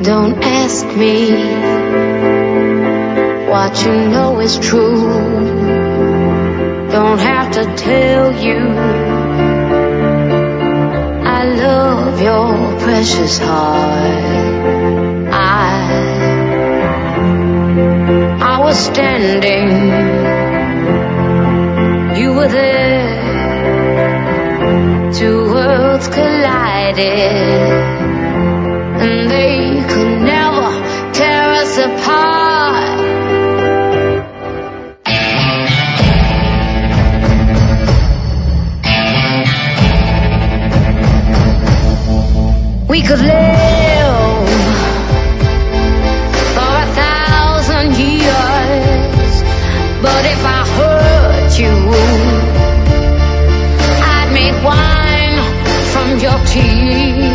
Don't ask me what you know is true. Don't have to tell you I love your precious heart. I was standing, you were there. Two worlds collided, and they could never tear us apart. We could live for 1,000 years, but if I hurt you, I'd make wine from your tears.